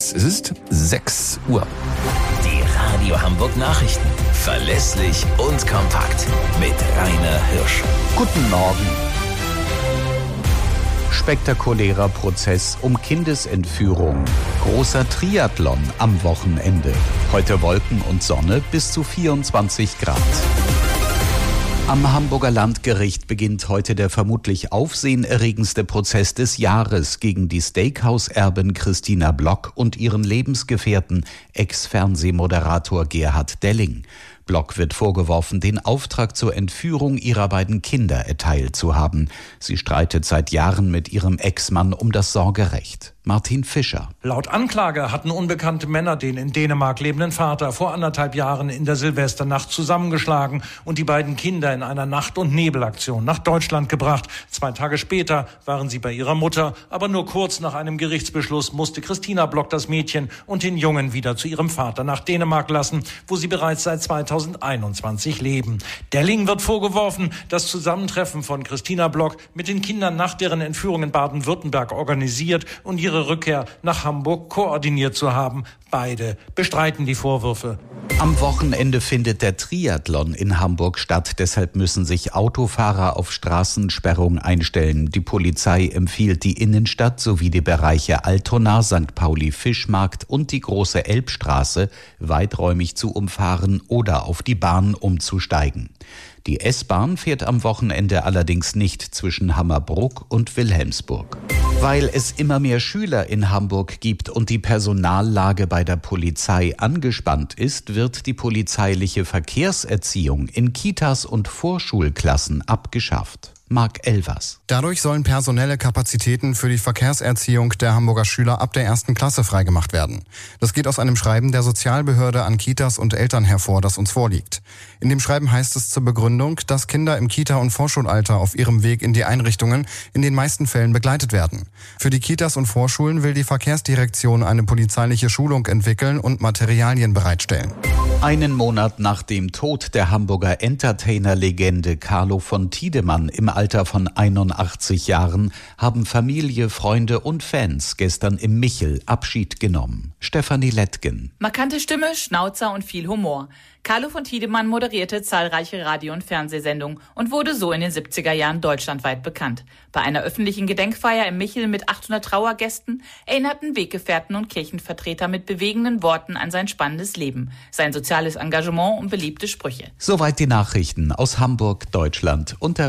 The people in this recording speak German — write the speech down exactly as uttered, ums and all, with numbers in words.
Es ist sechs Uhr. Die Radio Hamburg Nachrichten. Verlässlich und kompakt. Mit Rainer Hirsch. Guten Morgen. Spektakulärer Prozess um Kindesentführung. Großer Triathlon am Wochenende. Heute Wolken und Sonne bis zu vierundzwanzig Grad. Am Hamburger Landgericht beginnt heute der vermutlich aufsehenerregendste Prozess des Jahres gegen die Steakhouse-Erbin Christina Block und ihren Lebensgefährten, Ex-Fernsehmoderator Gerhard Delling. Block wird vorgeworfen, den Auftrag zur Entführung ihrer beiden Kinder erteilt zu haben. Sie streitet seit Jahren mit ihrem Ex-Mann um das Sorgerecht. Martin Fischer. Laut Anklage hatten unbekannte Männer den in Dänemark lebenden Vater vor anderthalb Jahren in der Silvesternacht zusammengeschlagen und die beiden Kinder in einer Nacht- und Nebelaktion nach Deutschland gebracht. Zwei Tage später waren sie bei ihrer Mutter, aber nur kurz nach einem Gerichtsbeschluss musste Christina Block das Mädchen und den Jungen wieder zu ihrem Vater nach Dänemark lassen, wo sie bereits seit zweitausendeinundzwanzig leben. Delling wird vorgeworfen, das Zusammentreffen von Christina Block mit den Kindern nach deren Entführung in Baden-Württemberg organisiert und ihre Rückkehr nach Hamburg koordiniert zu haben. Beide bestreiten die Vorwürfe. Am Wochenende findet der Triathlon in Hamburg statt. Deshalb müssen sich Autofahrer auf Straßensperrung einstellen. Die Polizei empfiehlt die Innenstadt sowie die Bereiche Altona, Sankt Pauli, Fischmarkt und die große Elbstraße weiträumig zu umfahren oder auf die Bahn umzusteigen. Die S-Bahn fährt am Wochenende allerdings nicht zwischen Hammerbruck und Wilhelmsburg. Weil es immer mehr Schüler in Hamburg gibt und die Personallage bei der Polizei angespannt ist, wird die polizeiliche Verkehrserziehung in Kitas und Vorschulklassen abgeschafft. Marc Elvers. Dadurch sollen personelle Kapazitäten für die Verkehrserziehung der Hamburger Schüler ab der ersten Klasse freigemacht werden. Das geht aus einem Schreiben der Sozialbehörde an Kitas und Eltern hervor, das uns vorliegt. In dem Schreiben heißt es zur Begründung, dass Kinder im Kita- und Vorschulalter auf ihrem Weg in die Einrichtungen in den meisten Fällen begleitet werden. Für die Kitas und Vorschulen will die Verkehrsdirektion eine polizeiliche Schulung entwickeln und Materialien bereitstellen. Einen Monat nach dem Tod der Hamburger Entertainer-Legende Carlo von Tiedemann im Alter von einundachtzig Jahren haben Familie, Freunde und Fans gestern im Michel Abschied genommen. Stefanie Lettgen. Markante Stimme, Schnauzer und viel Humor. Carlo von Tiedemann moderierte zahlreiche Radio- und Fernsehsendungen und wurde so in den siebziger Jahren deutschlandweit bekannt. Bei einer öffentlichen Gedenkfeier im Michel mit achthundert Trauergästen erinnerten Weggefährten und Kirchenvertreter mit bewegenden Worten an sein spannendes Leben, sein soziales Engagement und beliebte Sprüche. Soweit die Nachrichten aus Hamburg, Deutschland. Unter